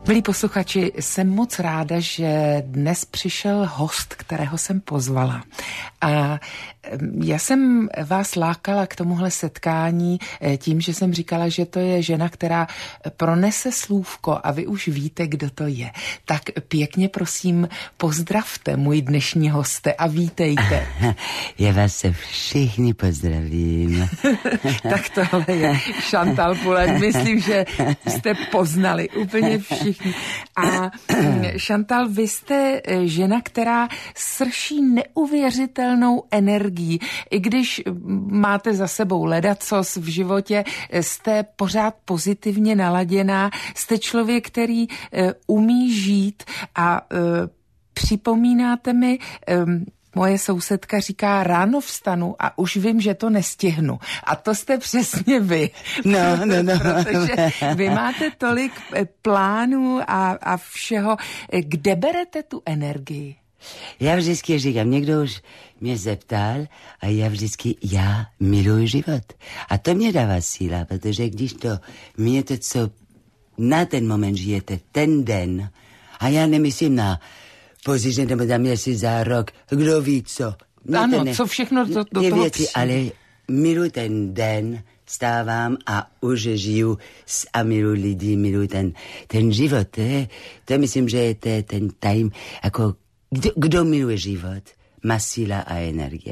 Milí posluchači, jsem moc ráda, že dnes přišel host, kterého jsem pozvala. A já jsem vás lákala k tomuhle setkání tím, že jsem říkala, že to je žena, která pronese slůvko a vy už víte, kdo to je. Tak pěkně prosím, pozdravte můj dnešní hoste a vítejte. Já vás se všichni pozdravím. Tak tohle je Chantal Poulenc. Myslím, že jste poznali úplně všichni. A Chantal, vy jste žena, která srší neuvěřitelnou energií. I když máte za sebou ledacos v životě, jste pořád pozitivně naladěná. Jste člověk, který umí žít a připomínáte mi... Moje sousedka říká, ráno vstanu a už vím, že to nestihnu. A to jste přesně vy. No. Protože vy máte tolik plánů a všeho. Kde berete tu energii? Já vždycky říkám, někdo už mě zeptal a já vždycky, já miluji život. A to mě dává síla, protože když to mějete, co na ten moment žijete, ten den, a já nemyslím na pozice nebo za měsíc, za rok, kdo ví co. Ano, co všechno do toho věci, ale miluji ten den, stávám a už žiju a miluji lidi, miluji ten život. To myslím, že je ten time, jako kdo miluje život, má síla a energie.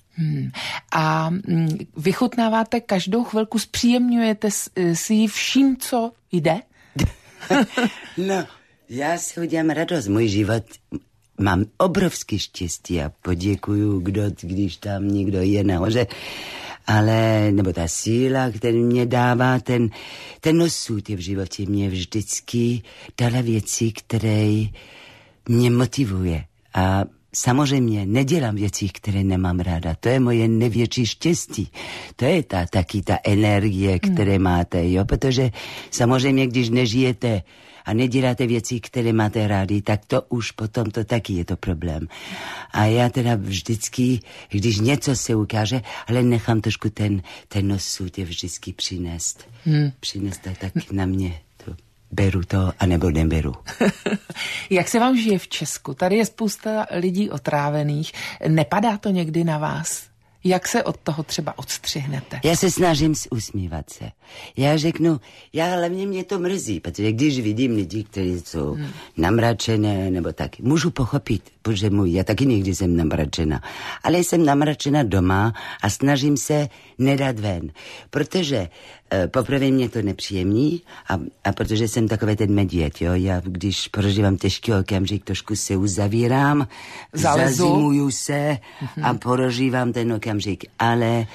A vychutnáváte každou chvilku, zpříjemňujete si ji vším, co jde? No, já si udělám radost. Můj život mám obrovský štěstí a poděkuju, když tam někdo je nahoře. Ale, nebo ta síla, kterou mě dává, ten osud v životě mě vždycky dala věci, které mě motivuje. A samozřejmě nedělám věci, které nemám ráda. To je moje největší štěstí. To je taky ta energie, které máte, jo? Protože samozřejmě, když nežijete a neděláte věci, které máte rádi, tak to už potom to taky je to problém. A já teda vždycky, když něco se ukáže, ale nechám trošku ten osud je vždycky přinést. Přinést tak na mě. Beru to, anebo neberu. Jak se vám žije v Česku? Tady je spousta lidí otrávených. Nepadá to někdy na vás? Jak se od toho třeba odstřihnete? Já se snažím usmívat se. Já řeknu, hlavně mě to mrzí, protože když vidím lidi, kteří jsou namračené, nebo tak, můžu pochopit, bože můj, já taky někdy jsem namračena, ale jsem namračena doma a snažím se nedat ven, protože poprvé mě to nepříjemní a protože jsem takový ten medvěd, jo, já když prožívám těžký okamžik, trošku se uzavírám, zazimuju se a prožívám ten okamžik, ale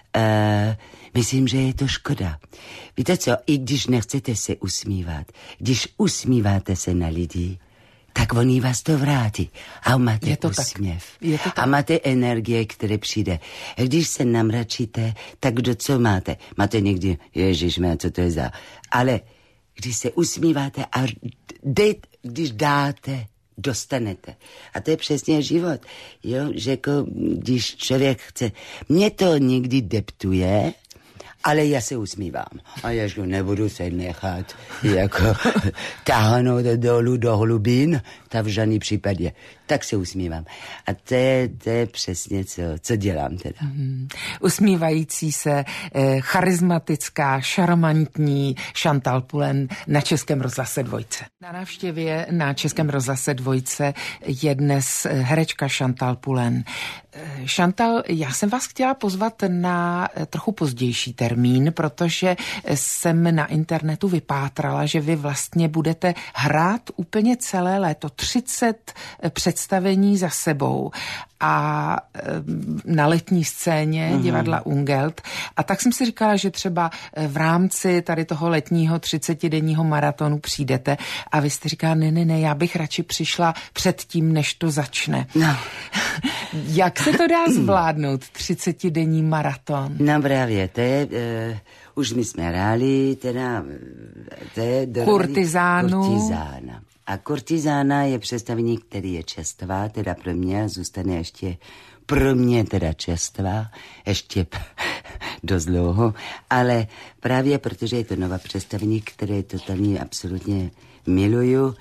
myslím, že je to škoda. Víte co, i když nechcete se usmívat, když usmíváte se na lidi, tak oni vás to vrátí. A máte úsměv. A máte energie, které přijde. A když se namračíte, tak co máte? Máte někdy, ježišme, co to je za... Ale když se usmíváte a když dáte, dostanete. A to je přesně život. Jo, že jako, když člověk chce... Mě to někdy deptuje, ale já se usmívám. A já nebudu se nechat jako táhnout dolů do hlubin, tak v žádném případě. Tak se usmívám. A to je přesně, co dělám teda. Usmívající se, charismatická, šarmantní Chantal Poulenc na Českém rozhlase Dvojce. Na návštěvě na Českém rozhlase Dvojce je dnes herečka Chantal Poulenc. Chantal, já jsem vás chtěla pozvat na trochu pozdější termín, protože jsem na internetu vypátrala, že vy vlastně budete hrát úplně celé léto, 30 představení za sebou a na letní scéně divadla Ungelt. A tak jsem si říkala, že třeba v rámci tady toho letního 30denního maratonu přijdete a vy jste říkala, ne, já bych radši přišla předtím, než to začne. No. Jak se to dá zvládnout, 30denní maraton? No právě, to je... už my jsme hráli, teda... Kurtizána. A kurtizána je představení, který je čerstvá, teda pro mě zůstane ještě pro mě teda čerstvá, ještě dost dlouho, ale právě protože je to nová představení, které je totálně absolutně miluju.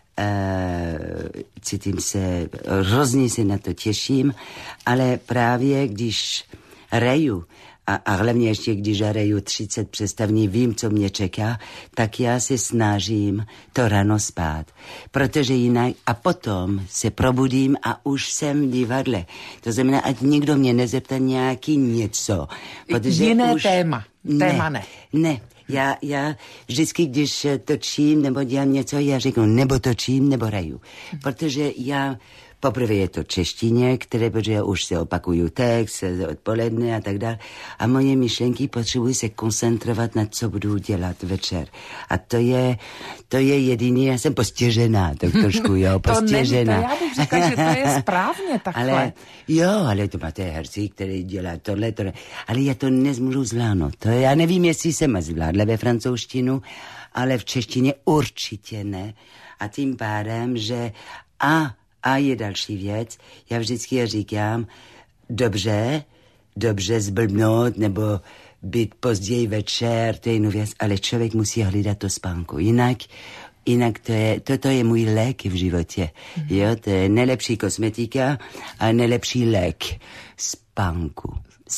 Cítím se, hrozně se na to těším, ale právě když hraju, a hlavně ještě když hraju 30 představení, vím, co mě čeká, tak já se snažím to ráno spát, protože jinak, a potom se probudím a už jsem v divadle. To znamená, ať nikdo mě nezeptá nějaký něco. Jiné téma ne. Ne. Já vždycky, když točím nebo dělám něco, já řeknu, nebo točím, nebo hraju. Protože já, poprvé je to češtině, protože já už se opakuju text, odpoledne a tak dále. A moje myšlenky potřebují se koncentrovat na co budu dělat večer. A to je jediný, já jsem postižená, tak trošku, jo, postižená. To já bych řekla, že to je správně takhle. Ale to máte herci, který dělá tohle. Ale já to nezmůžu zvládnout. To já nevím, jestli jsem zvládla ve francouzštinu, ale v češtině určitě ne. A tím pádem, že a je další věc, já vždycky říkám, dobře zblbnout, nebo být později večer, to je jinou věc, ale člověk musí hledat to spánku. Jinak toto je můj lék v životě. Jo, to je nejlepší kosmetika a nejlepší lék. Spánku.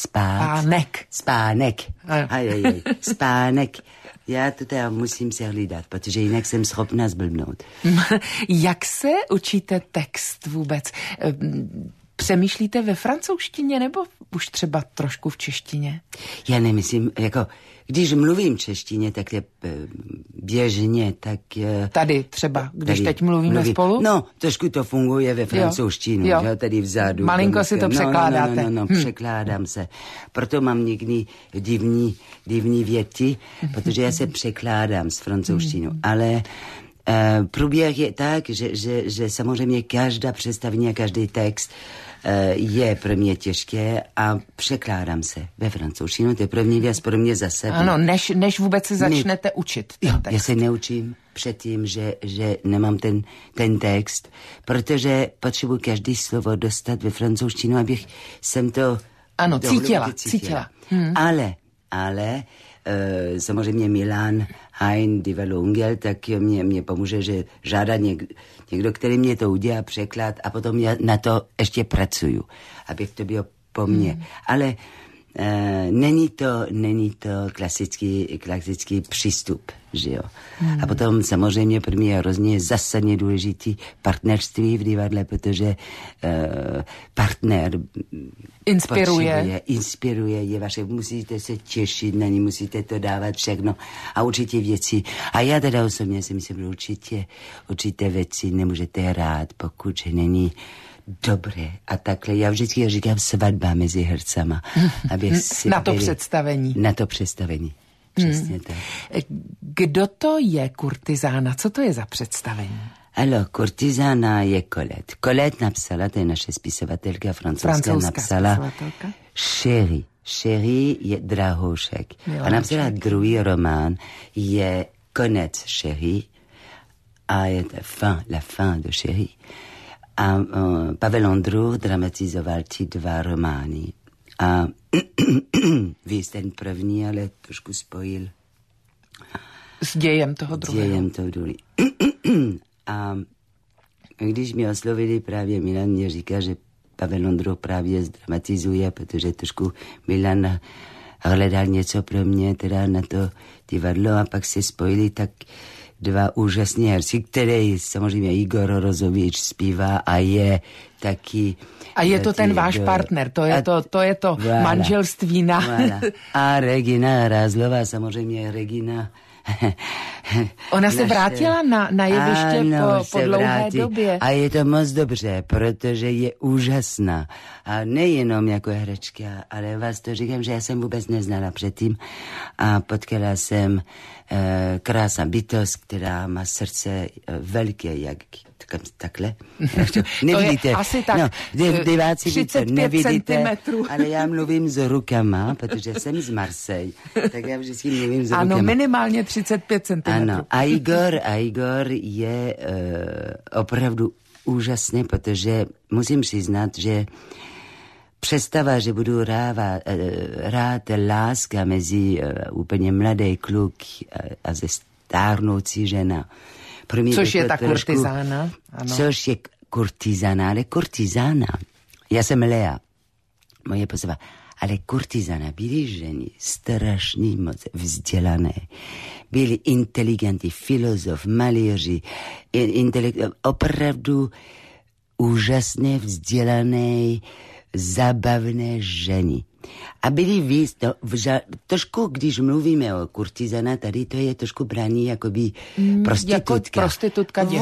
Spánek. Spánek. Já to teda musím se hlídat, protože jinak jsem schopná zblbnout. Jak se učíte text vůbec? Přemýšlíte ve francouzštině nebo už třeba trošku v češtině? Já nemyslím, jako když mluvím češtině, tak je běžně, tak... Tady třeba, když teď mluvíme spolu? No, trošku to funguje ve francouzštinu, jo, tady vzadu. Malinko si to překládáte. No, překládám se. Proto mám někdy divný věty, protože já se překládám z francouzštinu, ale... průběh je tak, že samozřejmě každá představení a každý text je pro mě těžké a překládám se ve francouzštinu. To je první věc pro mě za sebe. Ano, než vůbec se začnete učit ten text. Já se neučím předtím, že nemám ten text, protože potřebuji každý slovo dostat ve francouzštinu, abych jsem to... Ano, cítila. Ale samozřejmě Milan Hein, divadlo Ungel, tak mě pomůže, že žádá někdo, který mě to udělá, překlad a potom já na to ještě pracuju, abych to bylo po mně. Ale není to klasický přístup, že jo. A potom samozřejmě pro mě je hrozně zásadně důležitý partnerství v divadle, protože partner inspiruje, je vaše, musíte se těšit na ní, musíte to dávat všechno a určitě věci. A já teda osobně si myslím, že určité věci nemůžete hrát, pokud není dobré. A takhle já vždycky říkám svatba mezi hercama. Aby si na to představení. Přesně tak. Kdo to je kurtizána? Co to je za představení? Alors, kurtizána je Colette. Colette napsala, to je naše spisovatelka francouzská napsala Chéri. Chéri je drahoušek. A napsala druhý román, je Konec Chéri. A je la fin de Chéri. A Pavel Ondrův dramatizoval ty dva romány. A vy ten první, ale trošku spojil s dějem toho druhého. A když mě oslovili právě Milan, mě říká, že Pavel Ondrův právě zdramatizuje, protože trošku Milan hledal něco pro mě, teda na to divadlo, a pak se spojili tak dva úžasní herci, který samozřejmě Igor Rozovič zpívá a je taky... A je to ten váš partner, to je to voilà, manželství na... Voilà. A Regina Rázlová, samozřejmě Regina... Ona se vrátila na jeviště po dlouhé době. A je to moc dobře, protože je úžasná. A nejenom jako herečka, ale vás to říkám, že já jsem vůbec neznala předtím. A potkala jsem krásná bytost, která má srdce velké, jak takhle. Nevidíte. To je asi tak diváci 35 centimetrů. Ale já mluvím s rukama, protože jsem z Marseille. Tak já vždycky mluvím s rukama. Ano, minimálně 35 centimetrů. Ano, a Igor je opravdu úžasný, protože musím přiznat, že představa, že budu rád láska mezi úplně mladý kluk a ze stárnoucí žena, Pro mě což je ta trošku, kurtizána. Ano. Což je kurtizána, ale kurtizána. Já jsem Lea, moje postava. Ale kurtizána byly ženy strašně moc vzdělané. Byli inteligentní, filozof, malíři, opravdu úžasně vzdělané, zábavné ženy. A byli víc, trošku, když mluvíme o kurtizana, tady to je trošku braní jakoby prostitutka. Jako prostitutka děvka.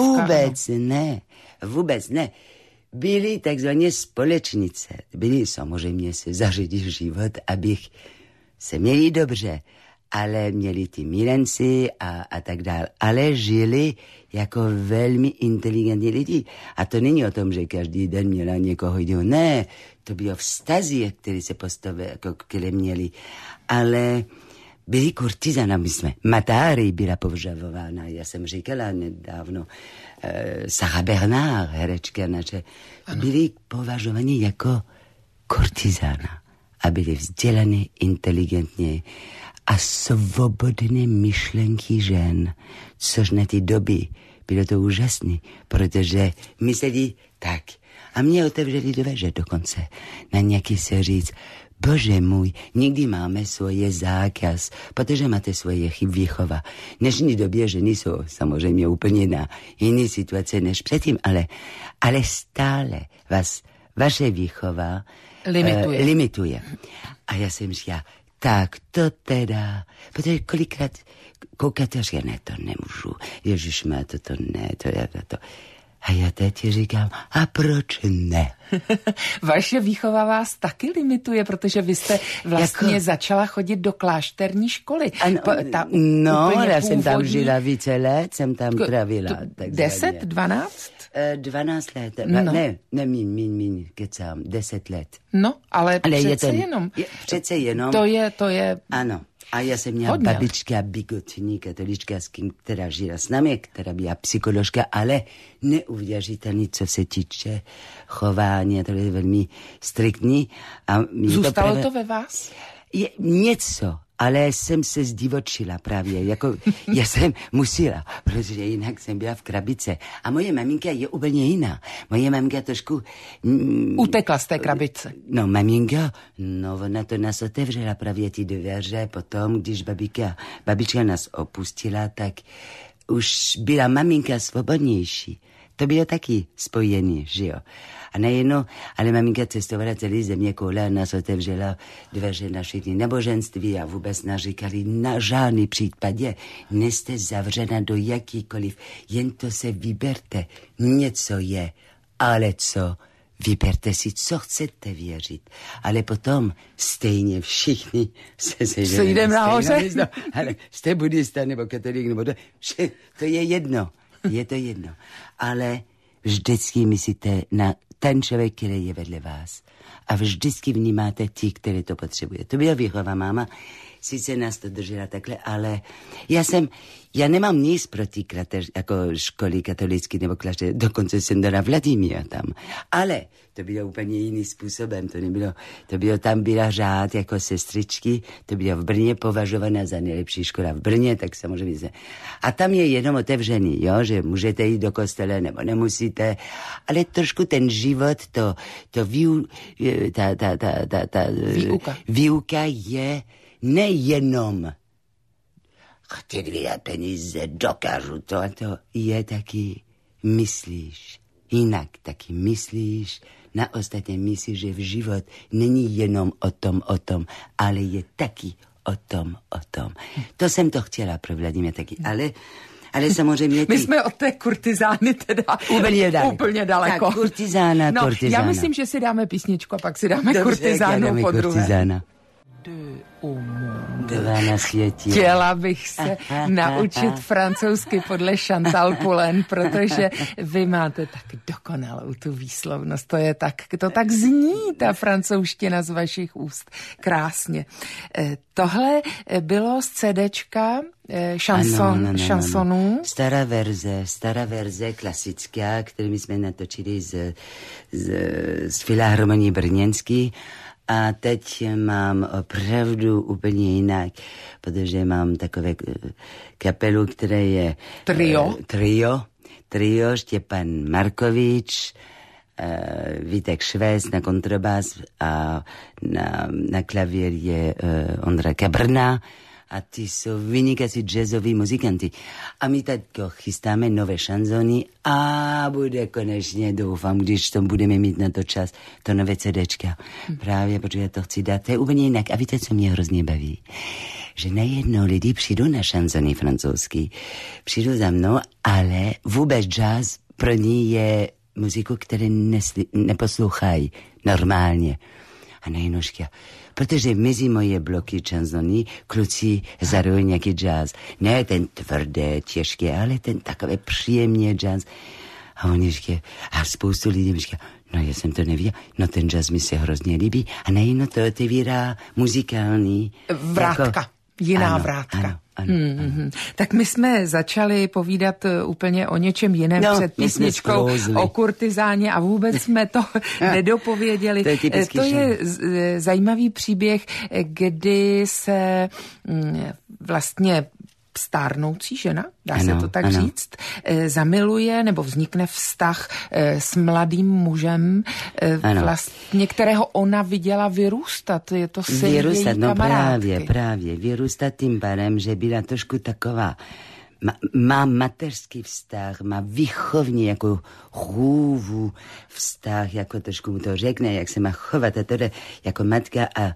Vůbec ne. Byli takzvaně společnice. Byli samozřejmě se zařídit život, abych se měli dobře, ale měli ty milenci a tak dále. Ale žili jako velmi inteligentní lidi. A to není o tom, že každý den měla někoho jiného. Ne, to bylo vztazy, které se postavili, jako které měli. Ale byli kurtizana, my jsme. Matáry byla považována. Já jsem říkala nedávno, Sarah Bernard, herečka naše, byli považováni jako kurtizana. A byli vzdělané, inteligentně a svobodné myšlenky žen, což na ty doby bylo to úžasné, protože mysleli tak. A mě otevřeli dveře dokonce na nějaký se říct, Bože můj, nikdy máme svoje zákaz, protože máte svoje výchova. V dnešní době ženy jsou samozřejmě úplně na jiné situace než předtím, ale stále vás vaše výchova limituje. A já jsem říkala, tak to teda, protože kolikrát koukáte, že ne, to nemůžu, ježišmá, to ne, to je to. A já teď říkám, a proč ne? Vaše výchova vás taky limituje, protože vy jste vlastně začala chodit do klášterní školy. Já jsem tam žila více let, jsem tam trávila. 10, 12? 12 let, ne, míň, kecám, 10 let. No, ale přece jenom. Přece jenom. To je. Ano. A já jsem měla babička bigotní katolička, která žila s námi, která byla psycholožka, ale neuvěřitelný, co se týče chování, to je velmi striktní. Zůstalo to ve vás? Je něco, ale jsem se zdivočila právě, jako já jsem musela, protože jinak jsem byla v krabice. A moje maminka je úplně jiná. Moje maminka trošku... utekla z té krabice. No, maminka, ona to nás otevřela právě ty dveře, potom, když babička nás opustila, tak už byla maminka svobodnější. To bylo taky spojený, že jo. A nejednou, ale maminka cestovala celý země kola, nás otevřela dveře na všechny náboženství a vůbec nás říkali, na žádný případě nejste zavřena do jakýkoliv, jen to se vyberte. Něco je, ale co? Vyberte si, co chcete věřit. Ale potom stejně všichni se jdeme nahoře. Ale jste buddhista nebo katolík, nebo to je jedno. Je to jedno. Ale vždycky myslíte na ten člověk, který je vedle vás. A vždycky vnímáte ti, který to potřebuje. To byla výchova máma. Sice nás to držela takhle, ale já nemám nic proti jako školy katolické nebo klášter. Dokonce jsem dala Vladimíra tam. Ale to bylo úplně jiný způsobem. To bylo tam byla řád jako sestřičky. To bylo v Brně považovaná za nejlepší škola v Brně, tak samozřejmě. A tam je jenom otevřený, jo, že můžete jít do kostele nebo nemusíte. Ale trošku ten život, výuka je nejenom chci 2 peníze, dokážu to a to, je taky myslíš. Jinak taky myslíš, na ostatně myslíš, že v život není jenom o tom, ale je taky o tom. To jsem to chtěla pro Vladimíra taky, ale samozřejmě... My jsme od té kurtizány teda úplně daleko. Tak, kurtizána. Já myslím, že si dáme písničku a pak si dáme kurtizánu po druhé. Dva na světě. Chtěla bych se naučit francouzsky podle Chantal Poulain, protože vy máte tak dokonalou tu výslovnost. To tak zní, ta francouzština z vašich úst. Krásně. Tohle bylo z CDčka šansonů. Stará verze klasická, kterou jsme natočili z Filharmonie brněnský. A teď mám opravdu úplně jinak, protože mám takové kapelu, které je... Trio, Štěpán Markovič, Vítek Švec na kontrabas a na klavír je Ondra Kabrna a ty jsou vynikající jazzoví muzikanti. A my teď chystáme nové šanzony a bude konečně, doufám, když to budeme mít na to čas, to nové CDčka. Právě, protože to chci dát. To je úplně jinak. A víte, co mě hrozně baví? Že najednou lidi přijdou na šanzony francouzský, přijdou za mnou, ale vůbec jazz pro ní je muziku, které neposlouchají normálně. A najednou říká, protože mezi moje bloky šanzony kluci zarují nějaký jazz. Ne ten tvrdé, těžké, ale ten takové příjemně jazz. A oni říkají, a spoustu lidí mi říká, no já jsem to nevěděl, no ten jazz mi se hrozně líbí. A najednou to otevírá muzikální... Vrátka. Jiná vrátka. Ano. Tak my jsme začali povídat úplně o něčem jiném před písničkou o kurtizáně a vůbec jsme to nedopověděli. To je zajímavý příběh, kdy se vlastně stárnoucí žena, dá se to tak říct, zamiluje nebo vznikne vztah s mladým mužem, vlastně, kterého ona viděla vyrůstat. Je to syn její kamarádky. Právě. Vyrůstat tím pádem, že byla trošku taková, má mateřský vztah, má výchovní jako chůvu vztah, jako trošku mu to řekne, jak se má chovat a tedy jako matka a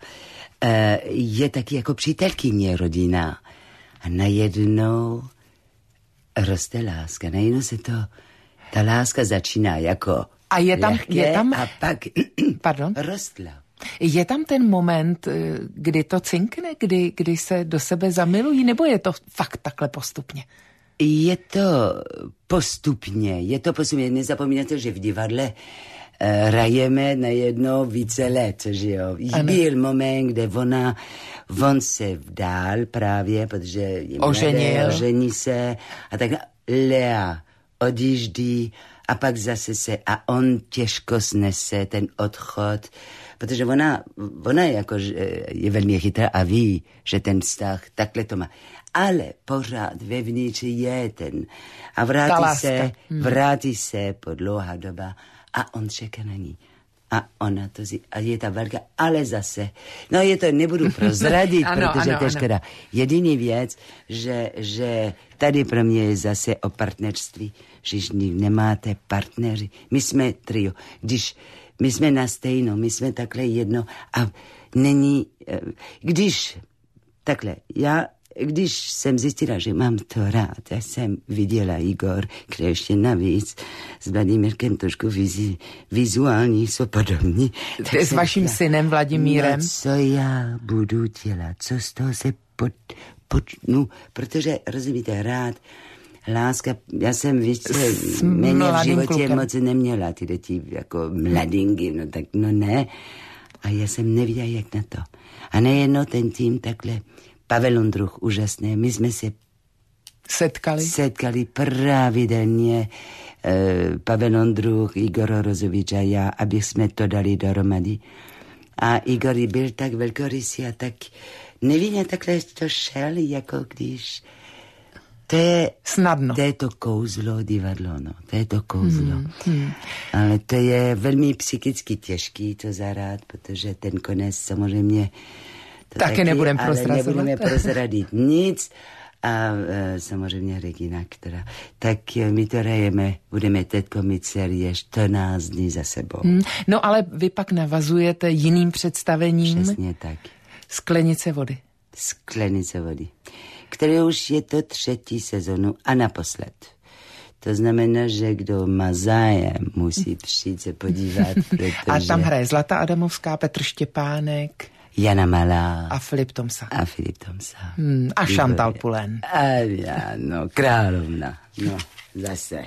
je taky jako přítelkyně rodina. A najednou roste láska. Najednou se ta láska začíná jako a je tam a pak pardon? Rostla. Je tam ten moment, kdy to cinkne, kdy se do sebe zamilují, nebo je to fakt takhle postupně? Je to postupně. Nezapomínejte, že v divadle hrajeme najednou více let, že jo. Byl moment, kde on se vdál právě, protože je ožení se a tak Lea odjíždí a pak zase a on těžko snese ten odchod, protože ona jako je velmi chytrá a ví, že ten vztah takhle to má. Ale pořád vevnitř je ten a vrátí se po dlouhá doba a on čeká na ní. A ona to a je ta válka, ale zase, no je to nebudu prozradit, protože to je škoda. Jediný věc, že tady pro mě je zase o partnerství, že nemáte partneři. My jsme trio, my jsme na stejno, my jsme takhle jedno a není, když jsem zjistila, že mám to rád, já jsem viděla Igor, který ještě navíc s Vladimírkem trošku vizuální jsou podobní. S vaším synem Vladimírem? No, co já budu dělat, co z toho se počnu, protože rozumíte, rád, láska, já jsem více méně v životě moc neměla ty děti jako mladinky, no tak no ne. A já jsem nevěděla, jak na to. A nejedno ten tým takhle Pavel Ondruch, úžasné. My jsme se setkali pravidelně. Pavel Ondruch, Igor Rozovič a já, aby jsme to dali dohromady. A Igor byl tak velkorysý a tak nevinně takhle to šel, jako když... To je snadno. To je to kouzlo divadlo, no. To je to kouzlo. Ale to je velmi psychicky těžký to zahrát, protože ten konec samozřejmě... Taky nebudeme prozrazovat. Ale nebudeme prozradit nic. A samozřejmě Regina, která... Tak my to hrajeme, budeme teďko mít série 14 dní za sebou. No ale vy pak navazujete jiným představením. Přesně tak. Sklenice vody. Sklenice vody. Které už je to 3. sezonu a naposled. To znamená, že kdo má zájem, musí přijít se podívat. Protože... A tam hraje Zlata Adamovská, Petr Štěpánek... Jana Malá. A Filip Tomsa. A Chantal Poulain. A já, no, královna. No, zase.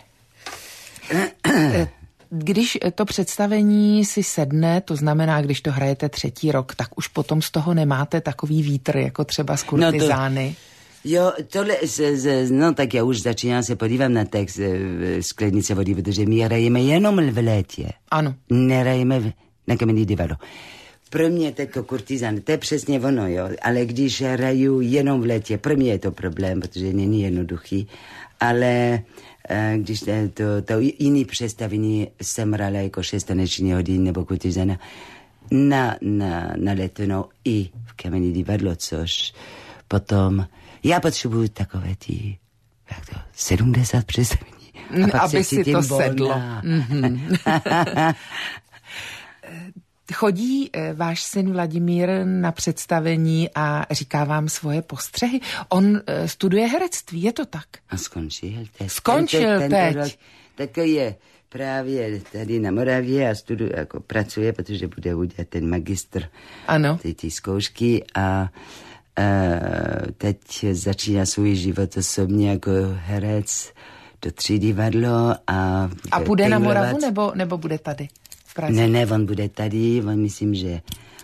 Když to představení si sedne, to znamená, když to hrajete 3. rok, tak už potom z toho nemáte takový vítr, jako třeba z kurtizány. Jo, tohle, no tak já už začínám se podívat na text Sklenice vody, protože my hrajeme jenom v létě. Ano. Nehrajeme na Kamenné divadlo. pro mě jako kurtizán, to je přesně ono, jo, ale když hraju jenom v létě, pro mě je to problém, protože není jednoduchý, ale když to jiný představení jsem hrala jako 6 taneční hodin nebo kurtizána na Letnou i v Kamení divadlo, což potom já potřebuju takové 70 představení. Aby si to sedlo. Chodí váš syn Vladimír na představení a říká vám svoje postřehy? On studuje herectví, je to tak? A skončil teď. Skončil teď. Tak je právě tady na Moravě a jako pracuje, protože bude udělat ten magistr. Ano. Ty zkoušky a teď začíná svůj život osobně jako herec do 3 divadlo a půjde na Moravu nebo bude tady v Praze? Ne, on bude tady, on myslím, že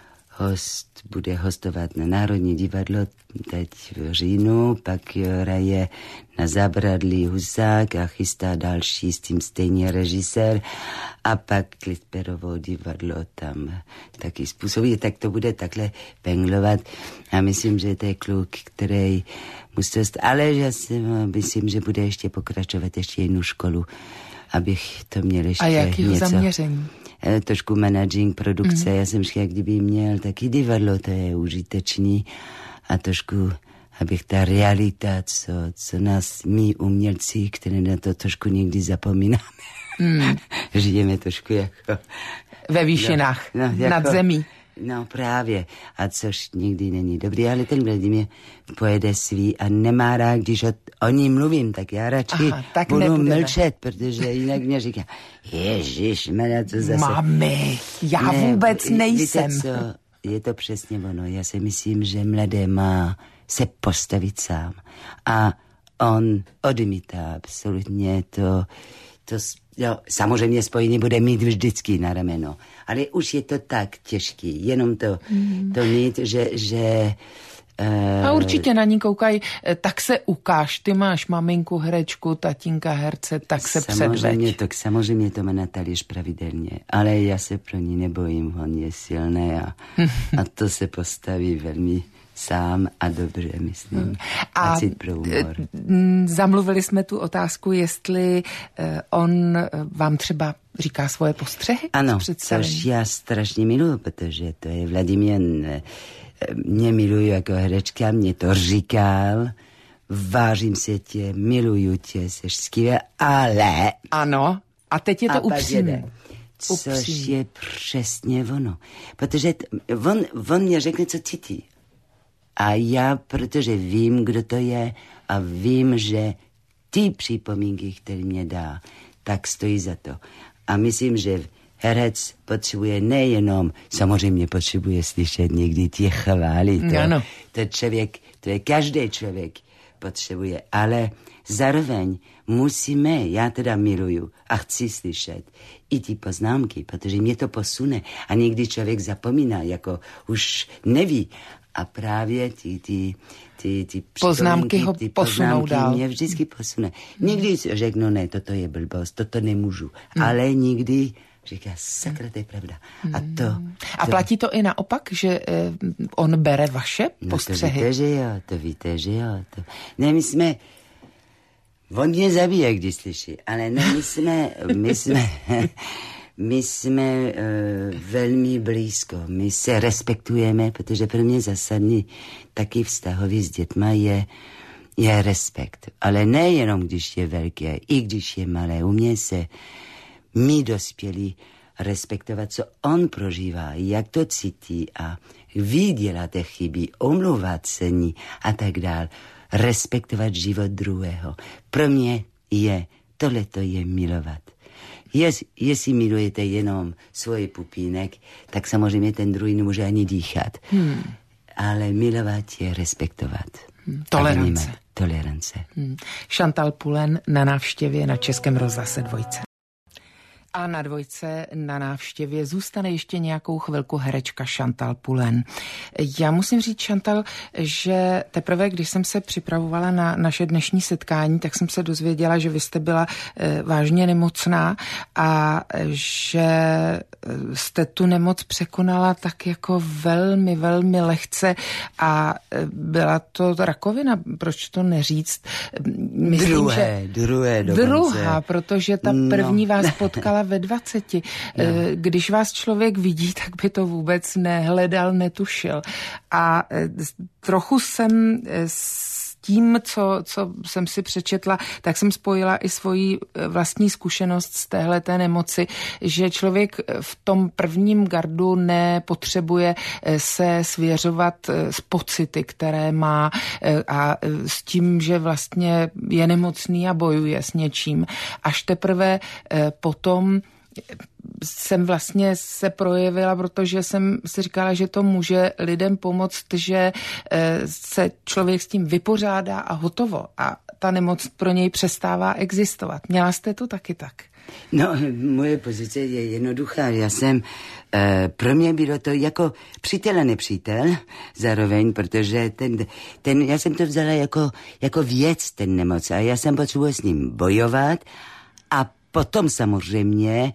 bude hostovat na Národní divadlo teď v říjnu, pak hraje na Zábradlí Husák a chystá další s tím stejný režisér a pak Klitperovo divadlo tam taky způsobí, tak to bude takhle penglovat a myslím, že to je kluk, který musí ale já si myslím, že bude ještě pokračovat ještě jednu školu, abych to měl ještě něco. A jakýho zaměření? Trošku managing produkce. Já jsem říkal, kdyby měl taky divadlo, to je užitečný a trošku, abych ta realita, co nás my umělci, které na to trošku někdy zapomínáme, žijeme trošku jako ve výšinách, nad zemí. No právě, a což nikdy není dobrý, ale ten Vladimír pojede svý a nemá rád, když o ní mluvím, tak já radši budu mlčet, protože jinak mě říká, ježišmarja, co zase... Mami, já vůbec nejsem. Víte co, je to přesně ono, já si myslím, že mladé má se postavit sám a on odmítá absolutně to jo, samozřejmě spojení bude mít vždycky na rameno, ale už je to tak těžký, jenom to mít, že a určitě na ní koukají, tak se ukáž, ty máš maminku herečku, tatínka herce, tak se předveď. Samozřejmě to má Natalíš pravidelně, ale já se pro ní nebojím, on je silný a to se postaví velmi sám a dobře, myslím. A cít pro humor. Zamluvili jsme tu otázku, jestli on vám třeba říká svoje postřehy? Ano, což já strašně miluji, protože to je Vladimír, mě miluju jako herečka, mě to říkal, vážím se tě, miluju tě, jsi skvělá, ale... Ano, a teď je to upřímné. Což je přesně ono. Protože on mě řekne, co cítí. A já, protože vím, kdo to je a vím, že ty připomínky, které mě dá, tak stojí za to. A myslím, že herec potřebuje nejenom, samozřejmě potřebuje slyšet někdy tě chvály. To člověk, to je každý člověk potřebuje, ale zároveň musíme, já teda miluju a chci slyšet i ty poznámky, protože mě to posune a někdy člověk zapomíná, jako už neví. A právě ty poznámky ho posunou dál. Mě vždycky posune. Někdy řeknu, ne, toto je blbost, toto nemůžu. Ale nikdy říká, sakra, to je pravda. A platí to i naopak, že on bere vaše postřehy? To víte, že jo. Ne, my jsme... On mě zabije, když slyší, ale ne, my jsme velmi blízko, my se respektujeme, protože pro mě zásadní taky vztahový s dětma je respekt. Ale nejenom, když je velké, i když je malé. Umě se my dospělí respektovat, co on prožívá, jak to cítí a vy děláte chyby, omlouvat se ní a tak dál. Respektovat život druhého. Pro mě tohleto je milovat. Jestli milujete jenom svůj pupínek, tak samozřejmě ten druhý nemůže ani dýchat. Ale milovat je respektovat. Tolerance. Chantal Poulain na návštěvě na Českém rozhlase 2. A na Dvojce na návštěvě zůstane ještě nějakou chvilku herečka Chantal Poulain. Já musím říct, Chantal, že teprve, když jsem se připravovala na naše dnešní setkání, tak jsem se dozvěděla, že vy jste byla vážně nemocná a že jste tu nemoc překonala tak jako velmi, velmi lehce a byla to rakovina, proč to neříct? Myslím, druhá, protože ta první vás potkala ve 20. Když vás člověk vidí, tak by to vůbec nehledal, netušil. A trochu jsem s tím, co jsem si přečetla, tak jsem spojila i svoji vlastní zkušenost z téhleté nemoci, že člověk v tom prvním gardu nepotřebuje se svěřovat s pocity, které má a s tím, že vlastně je nemocný a bojuje s něčím. Až teprve potom jsem vlastně se projevila, protože jsem si říkala, že to může lidem pomoct, že se člověk s tím vypořádá a hotovo. A ta nemoc pro něj přestává existovat. Měla jste to taky tak? No, moje pozice je jednoduchá. Já jsem, pro mě bylo to jako přítel a nepřítel zároveň, protože já jsem to vzala jako věc, ten nemoc. A já jsem potřebovala s ním bojovat a potom samozřejmě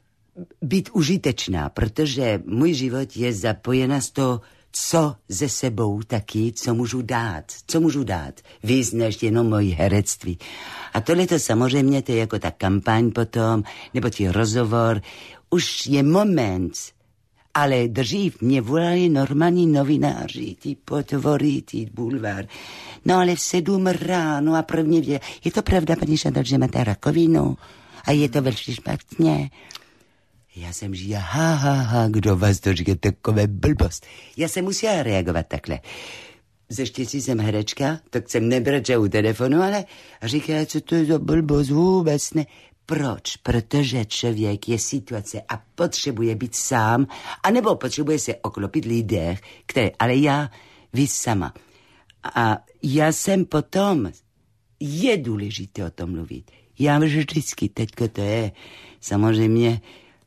být užitečná, protože můj život je zapojená z toho, co ze sebou taky, co můžu dát, víc než jenom moje herectví. A tohle to samozřejmě, to je jako ta kampaň potom, nebo ti rozhovor, už je moment, ale dřív mě volali normální novináři, ty potvory, ty bulvár. No ale v 7 ráno a pro mě je to pravda, paní Chantal, že máte rakovinu a je to velmi špatně. Já jsem říkala, kdo vás to říká, takové blbost. Já jsem musela reagovat takhle. Ze štěstí jsem herečka, tak jsem nebrčela u telefonu, ale říkala, co to je za blbost, vůbec ne. Proč? Protože člověk je situace a potřebuje být sám, anebo potřebuje se oklopit lidech, které, ale já víc sama. A já jsem potom, je důležité o tom mluvit. Já vždycky, teďko to je, samozřejmě,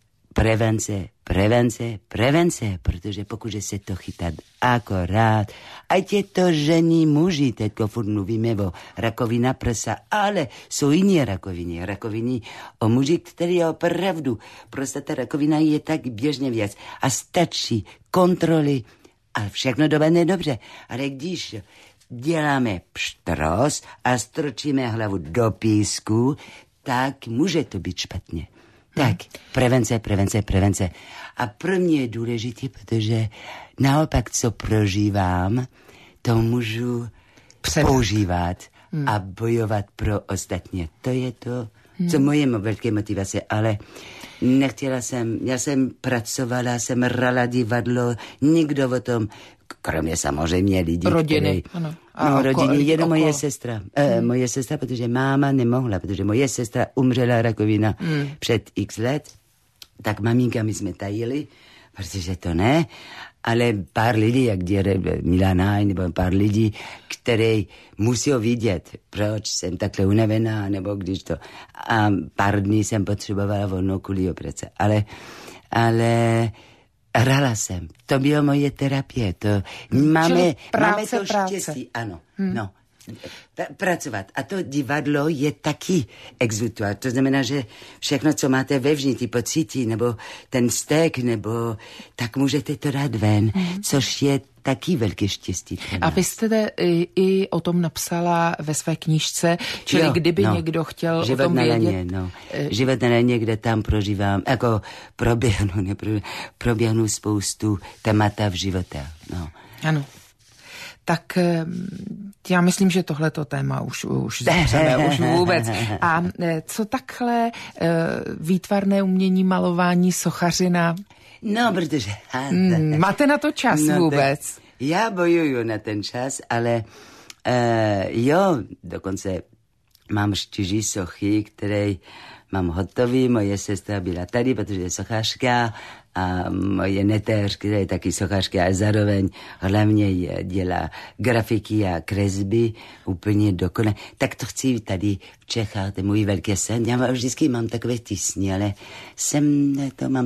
prevence, protože pokud se to chytat akorát, ať je to ženy, muži, teďko furt mluvíme o rakovina prsa, ale jsou jiné rakoviny o muži, který opravdu, prostě ta rakovina je tak běžně věc a stačí kontroly a všechno dopadne dobře, ale když děláme pštros a stročíme hlavu do písku, tak může to být špatně. Tak, prevence. A pro mě je důležité, protože naopak, co prožívám, to můžu používat a bojovat pro ostatně. To je to, co moje velké motivace, ale nechtěla jsem, já jsem pracovala, jsem hrala divadlo, nikdo o tom, kromě samozřejmě lidí, rodiny, ano. Rodiny, jenom moje sestra, protože máma nemohla, protože moje sestra umřela rakovina před x let, tak maminka my jsme tajili, protože to ne, ale pár lidí, jak děre Milana, nebo pár lidí, které musí vidět, proč jsem takhle unavená, nebo když to, a pár dní jsem potřebovala volno kvůli operace, ale hrala jsem. To byla moje terapie. Máme to štěstí. Ano. No. Pracovat. A to divadlo je taky exutoire. To znamená, že všechno, co máte vevnitř, ty pocity, nebo ten vztek, nebo tak můžete to dát ven, což je taky velké štěstí. A vy jste i o tom napsala ve své knížce, čili kdyby někdo chtěl Život o tom vědět. Život na laně, kde tam prožívám, jako proběhnu spoustu témata v životě. No. Ano. Tak já myslím, že tohleto téma už zavřeme, už vůbec. A co takhle výtvarné umění, malování, sochařina? No, protože... Máte na to čas vůbec? Já bojuju na ten čas, ale dokonce mám 4 sochy, které mám hotový. Moje sestra byla tady, protože je sochařka a moje netéř, která je taky sochařka a zároveň hlavně dělá grafiky a kresby úplně dokonale. Tak to chci tady v Čechách, to je můj velký sen. Já vždycky mám takové tisny, ale to mám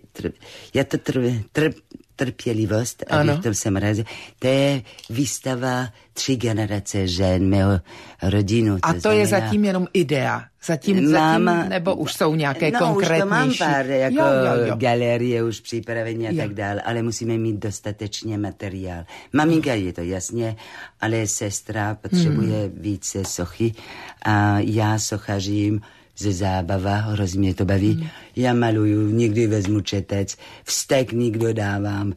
trpělivost, abych to jsem rád. To je výstava 3 generace žen, mého rodinu. A to je zatím jenom idea? Zatím, nebo už jsou nějaké konkrétnější? Už to mám pár, jako galerie už připravené a tak dále, ale musíme mít dostatečně materiál. Maminka je to jasně, ale sestra potřebuje více sochy a já sochařím ze zábava, hrozně mě to baví. Já maluju, někdy vezmu četec, vztek nikdo dávám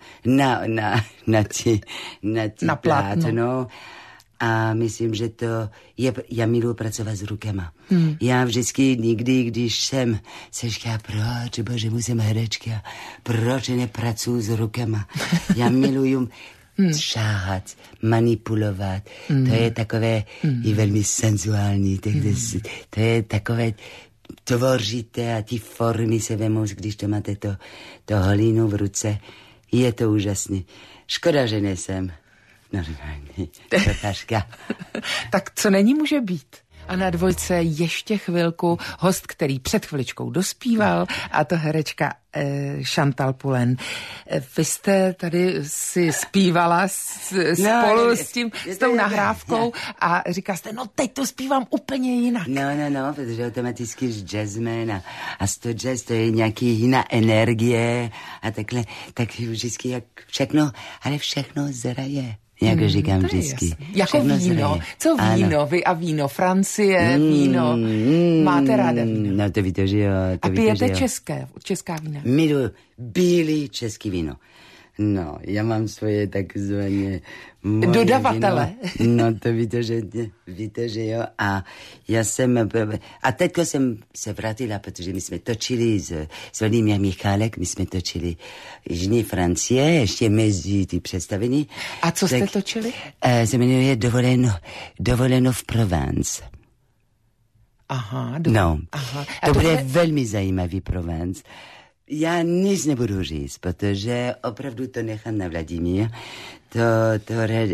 na plátno. A myslím, že to je, já miluji pracovat s rukama. Já vždycky nikdy, když jsem se říká, proč, bože, musím herečka, proč nepracuji s rukama. Já miluju šáhat, manipulovat. To je takové i velmi senzuální. To je takové tvoříte a ty formy se vemou, když to máte to hlínu v ruce. Je to úžasný. Škoda, že nejsem normální sochařka. Tak co není, může být. A na dvojce ještě chvilku host, který před chviličkou dospíval, a to herečka Chantal Poulain. Vy jste tady si zpívala spolu s tou nahrávkou a říkala jste, teď to zpívám úplně jinak. No, protože automaticky s jazzmen a z toho jazz to je nějaký jiná energie a takhle, tak vždycky jak všechno, ale všechno zraje. Jak říkám vždycky. Jako víno. Zraje. Co víno? Ano. Vy a víno. Francie, víno. Máte ráda víno? No to víte, že jo. A pijete česká vína? Miluji bílý český víno. No, já mám svoje takzvané dodavatele. Víno. No, to víte, že jo. A já jsem, a teďko jsem se vrátila, protože my jsme točili s Vladimírem Michálek, my jsme točili Jižní Francie, ještě mezi ty představení. A co jste točili? Se jmenuje Dovoleno v Provence. Aha. To bude velmi zajímavý Provence. Já nic nebudu říct, protože opravdu to nechám na Vladimír. To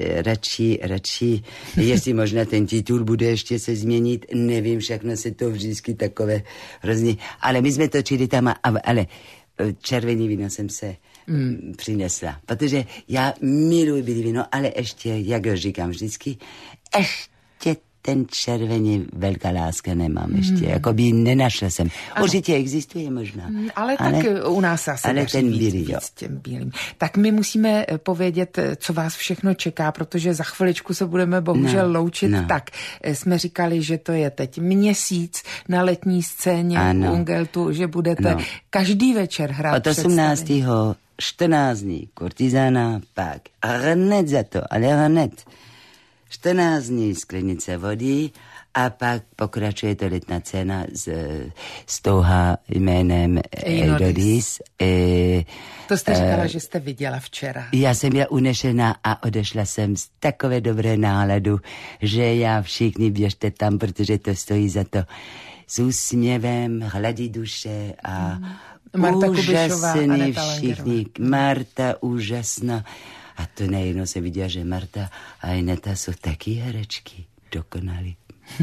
radši, jestli možná ten titul bude ještě se změnit, nevím, všechno se to vždycky takové hrozně, ale my jsme točili tam, ale červený víno jsem se přinesla, protože já miluji bílé víno, ale ještě, jak říkám vždycky, ještě ten červený velká láska nemám ještě, jako by nenašla jsem. Určitě existuje možná. Ale tak u nás asi ale ten bílý, víc těm bílým. Tak my musíme povědět, co vás všechno čeká, protože za chviličku se budeme bohužel loučit. Tak jsme říkali, že to je teď měsíc na letní scéně u Ungeltu, že budete každý večer hrát od 18. 14 dní Kurtizána, pak hned za to, ale hned 14 dní Sklenice vody a pak pokračuje to letná cena s touha jménem Eidodis. To jste říkala, že jste viděla včera. Já jsem byla unešená a odešla jsem z takové dobré náladu, že já všichni běžte tam, protože to stojí za to. S úsměvem, hladí duše a Marta úžasný všichni. Marta úžasná. A to nejednou se viděla, že Marta a Aneta jsou taky herečky. Dokonalí.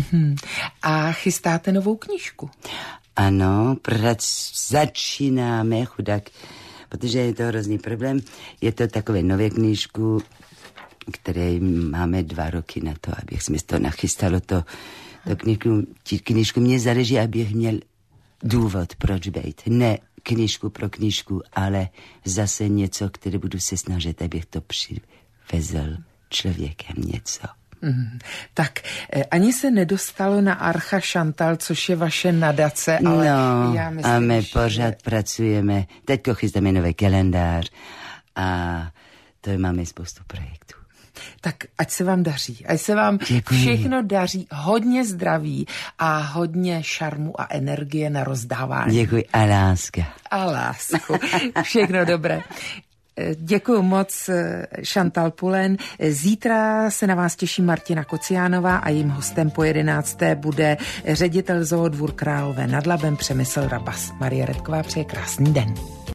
A chystáte novou knížku? Ano, začínáme, chudák, protože je to hrozný problém. Je to takové nové knížku, které máme 2 roky na to, abych jsme to nachystalo. To knížku mě záleží, abych měl důvod, proč být. Ne knížku pro knížku, ale zase něco, které budu se snažit, abych to přivezl člověkem něco. Tak ani se nedostalo na Archa Chantal, což je vaše nadace, ale já myslím, a my pořád pracujeme. Teďko chystáme nový kalendář a to máme spoustu projektů. Tak ať se vám daří, ať se vám všechno daří, hodně zdraví a hodně šarmu a energie na rozdávání. Děkuji a láska. A lásku. Všechno dobré. Děkuji moc, Chantal Poulain. Zítra se na vás těší Martina Kociánová a jejím hostem po 11. bude ředitel Zoodvůr Králové nad Labem Přemysl Rabas. Marie Redková přeje krásný den.